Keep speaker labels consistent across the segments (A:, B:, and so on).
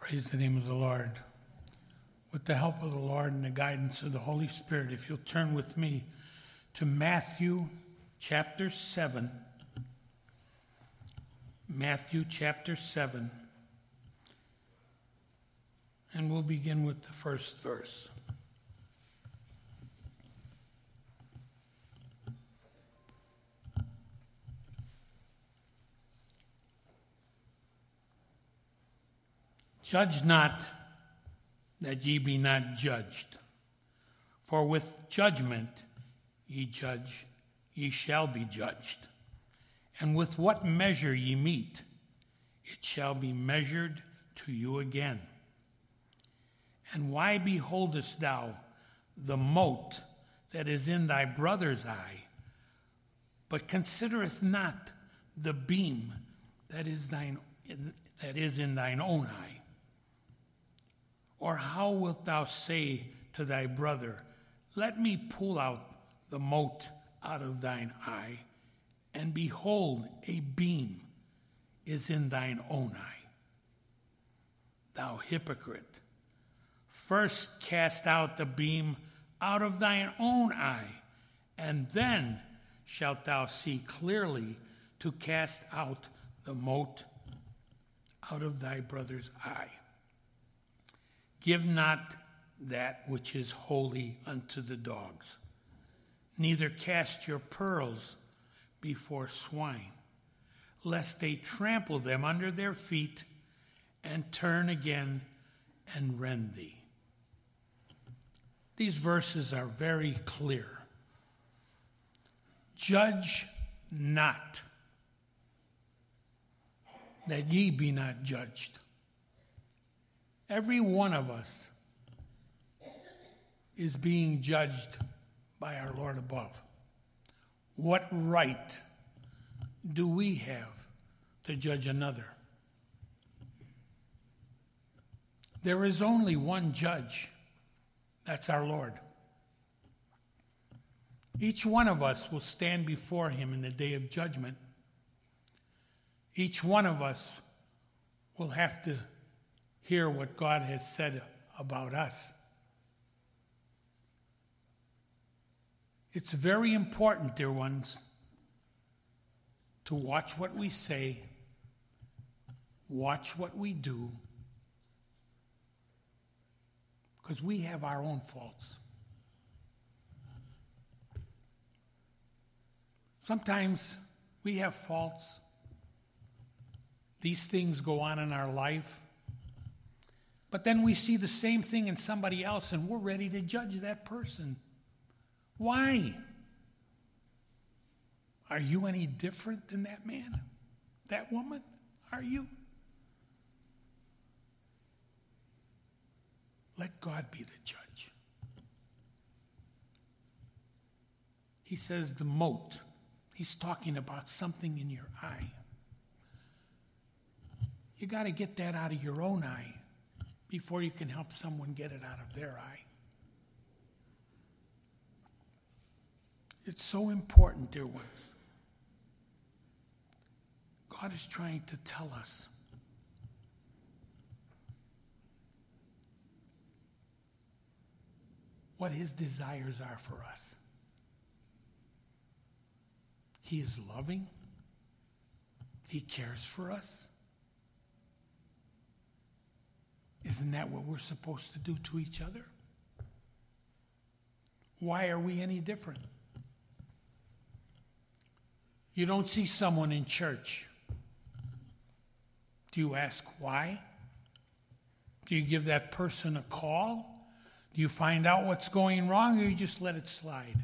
A: Praise the name of the Lord. With the help of the Lord and the guidance of the Holy Spirit, if you'll turn with me to Matthew chapter 7. Matthew chapter 7. And we'll begin with the first verse. Judge not, that ye be not judged. For with judgment ye judge, ye shall be judged. And with what measure ye mete, it shall be measured to you again. And why beholdest thou the mote that is in thy brother's eye, but considereth not the beam that is in thine own eye? Or how wilt thou say to thy brother, let me pull out the mote out of thine eye, and behold, a beam is in thine own eye? Thou hypocrite, first cast out the beam out of thine own eye, and then shalt thou see clearly to cast out the mote out of thy brother's eye. Give not that which is holy unto the dogs, neither cast your pearls before swine, lest they trample them under their feet and turn again and rend thee. These verses are very clear. Judge not, that ye be not judged. Every one of us is being judged by our Lord above. What right do we have to judge another? There is only one judge. That's our Lord. Each one of us will stand before him in the day of judgment. Each one of us will have to hear what God has said about us. It's very important, dear ones, to watch what we say, watch what we do, because we have our own faults. Sometimes we have faults. These things go on in our life. But then we see the same thing in somebody else, and we're ready to judge that person. Why? Are you any different than that man? That woman? Are you? Let God be the judge. He says the mote. He's talking about something in your eye. You got to get that out of your own eye before you can help someone get it out of their eye. It's so important, dear ones. God is trying to tell us what his desires are for us. He is loving. He cares for us. Isn't that what we're supposed to do to each other? Why are we any different? You don't see someone in church. Do you ask why? Do you give that person a call? Do you find out what's going wrong, or you just let it slide?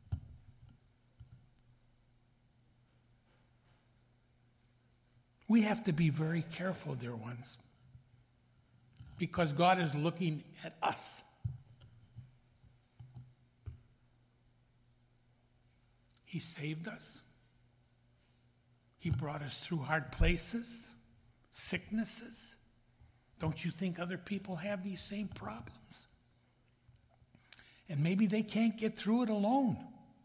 A: We have to be very careful, dear ones, because God is looking at us. He saved us. He brought us through hard places, sicknesses. Don't you think other people have these same problems? And maybe they can't get through it alone.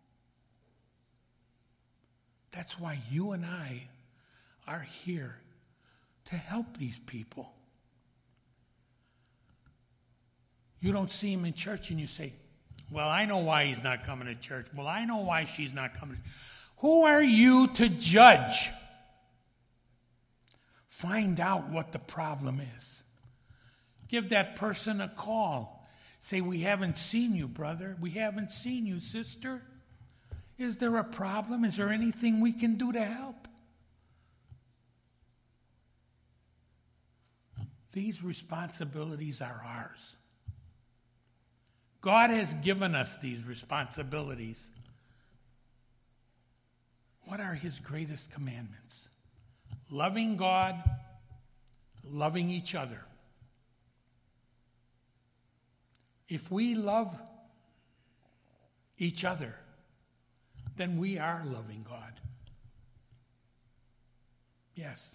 A: That's why you and I are here to help these people. You don't see him in church and you say, well, I know why he's not coming to church. Well, I know why she's not coming. Who are you to judge? Find out what the problem is. Give that person a call. Say, we haven't seen you, brother. We haven't seen you, sister. Is there a problem? Is there anything we can do to help? These responsibilities are ours. God has given us these responsibilities. What are his greatest commandments? Loving God, loving each other. If we love each other, then we are loving God. Yes.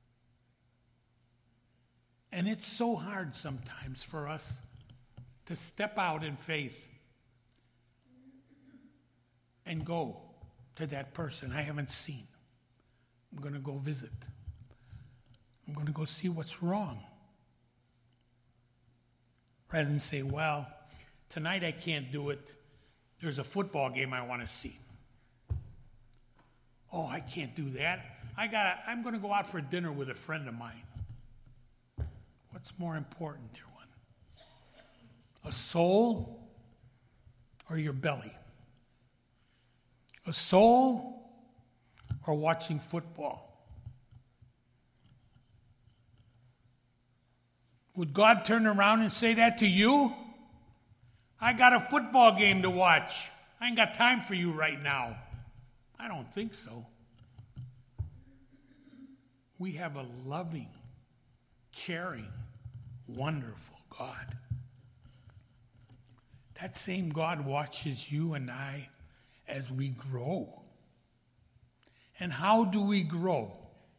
A: And it's so hard sometimes for us to step out in faith and go to that person I haven't seen. I'm going to go visit. I'm going to go see what's wrong. Rather than say, well, tonight I can't do it. There's a football game I want to see. Oh, I can't do that. I'm going to go out for dinner with a friend of mine. What's more important, dear one? A soul or your belly? A soul or watching football? Would God turn around and say that to you? I got a football game to watch. I ain't got time for you right now. I don't think so. We have a loving, caring, wonderful God. That same God watches you and I as we grow. And how do we grow?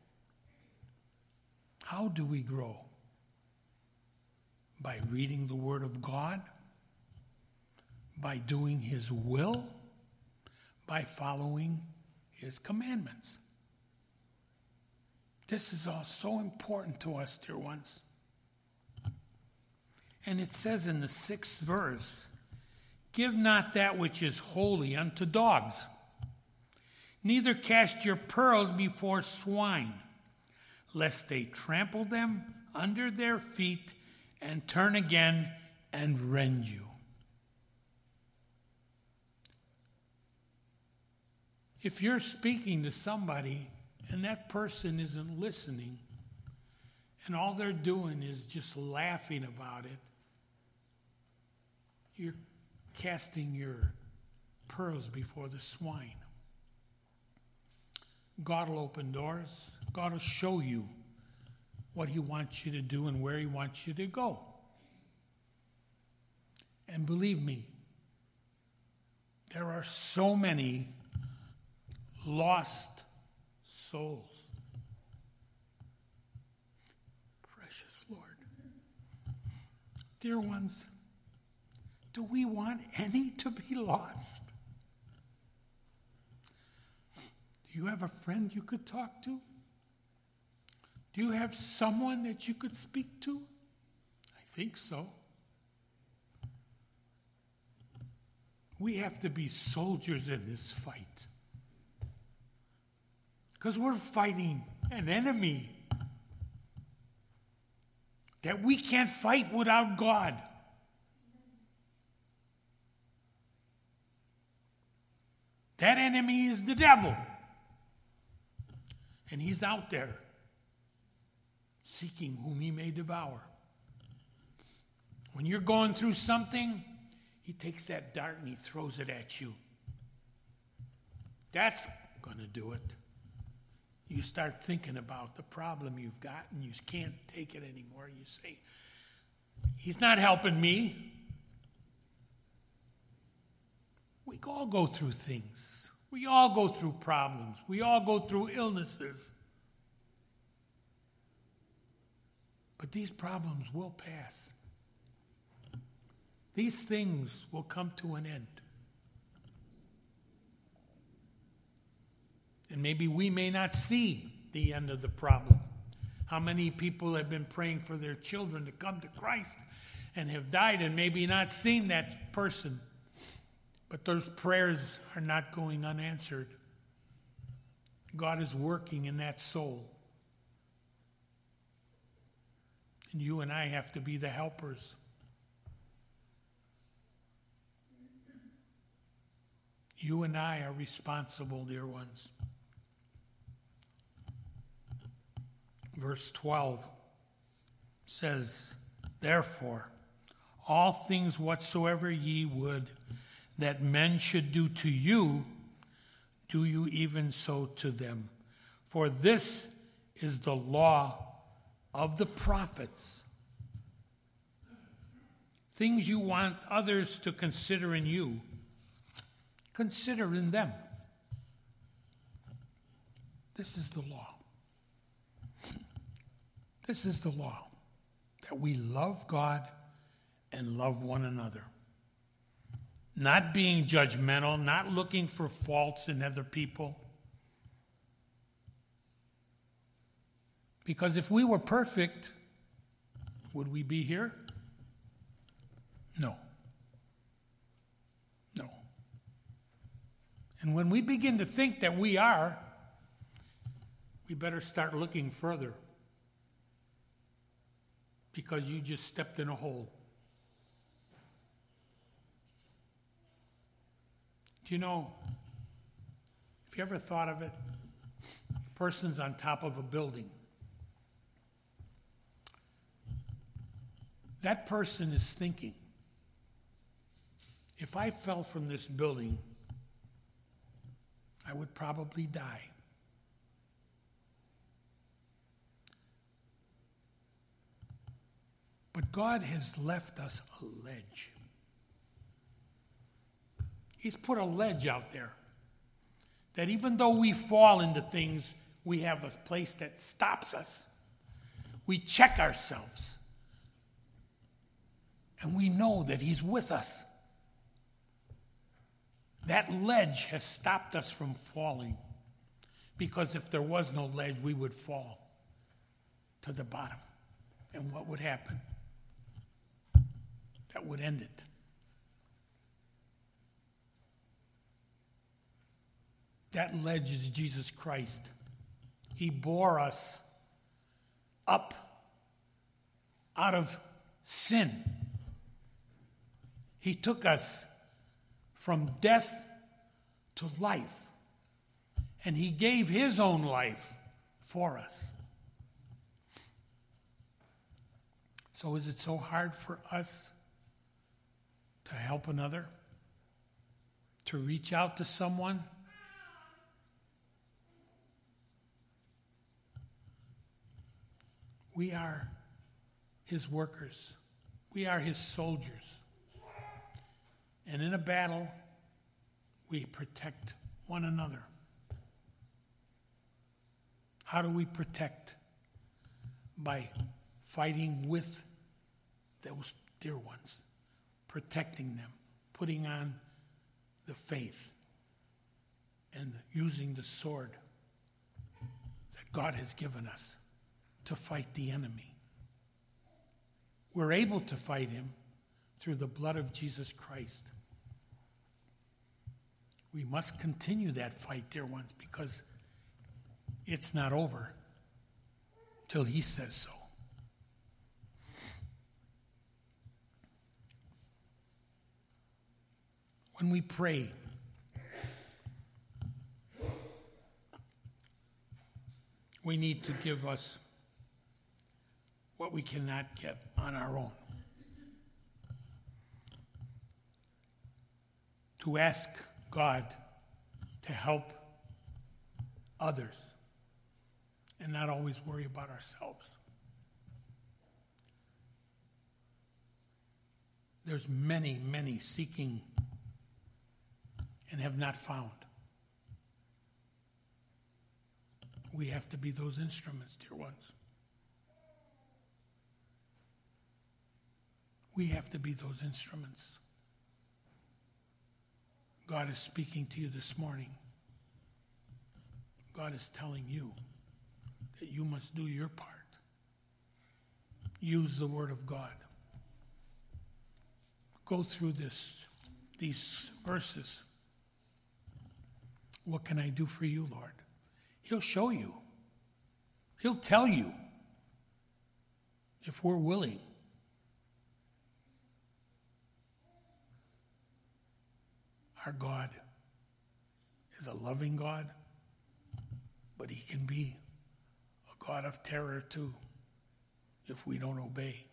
A: How do we grow? By reading the Word of God, by doing his will, by following his commandments. This is all so important to us, dear ones. And it says in the 6th verse, give not that which is holy unto dogs, neither cast your pearls before swine, lest they trample them under their feet and turn again and rend you. If you're speaking to somebody and that person isn't listening, and all they're doing is just laughing about it, you're casting your pearls before the swine. God will open doors. God will show you what he wants you to do and where he wants you to go. And believe me, there are so many lost souls. Precious Lord. Dear ones, do we want any to be lost? Do you have a friend you could talk to? Do you have someone that you could speak to? I think so. We have to be soldiers in this fight. Because we're fighting an enemy that we can't fight without God. That enemy is the devil. And he's out there seeking whom he may devour. When you're going through something, he takes that dart and he throws it at you. That's going to do it. You start thinking about the problem you've got and you can't take it anymore. You say, he's not helping me. We all go through things. We all go through problems. We all go through illnesses. But these problems will pass. These things will come to an end. And maybe we may not see the end of the problem. How many people have been praying for their children to come to Christ, and have died and maybe not seen that person, but those prayers are not going unanswered. God is working in that soul. And you and I have to be the helpers. You and I are responsible, dear ones. Verse 12 says, therefore, all things whatsoever ye would that men should do to you, do you even so to them. For this is the law of the prophets. Things you want others to consider in you, consider in them. This is the law. This is the law, that we love God and love one another. Not being judgmental, not looking for faults in other people. Because if we were perfect, would we be here? No. No. And when we begin to think that we are, we better start looking further. Because you just stepped in a hole. Do you know, if you ever thought of it, a person's on top of a building. That person is thinking, if I fell from this building, I would probably die. But God has left us a ledge. He's put a ledge out there that even though we fall into things, we have a place that stops us. We check ourselves. And we know that He's with us. That ledge has stopped us from falling. Because if there was no ledge, we would fall to the bottom. And what would happen? That would end it. That ledge is Jesus Christ. He bore us up out of sin. He took us from death to life. And He gave His own life for us. So is it so hard for us to help another? To reach out to someone? We are His workers. We are His soldiers. And in a battle, we protect one another. How do we protect? By fighting with those dear ones, protecting them, putting on the faith, and using the sword that God has given us to fight the enemy. We're able to fight him through the blood of Jesus Christ. We must continue that fight, dear ones, because it's not over till He says so. When we pray, we need to give us what we cannot get on our own. To ask God to help others and not always worry about ourselves. There's many, many seeking and have not found. We have to be those instruments, dear ones. We have to be those instruments. God is speaking to you this morning. God is telling you that you must do your part. Use the Word of God. go through these verses. What can I do for you, Lord? He'll show you. He'll tell you if we're willing. Our God is a loving God, but he can be a God of terror too if we don't obey.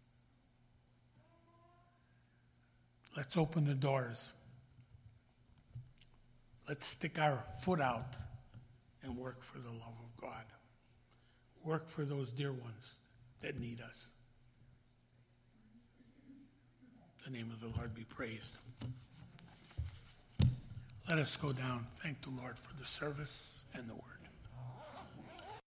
A: Let's open the doors. Let's stick our foot out and work for the love of God. Work for those dear ones that need us. The name of the Lord be praised. Let us go down. Thank the Lord for the service and the word.